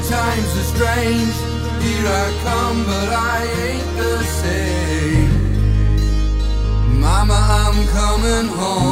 times are strange. Here I come, but I ain't the same. Mama, I'm coming home.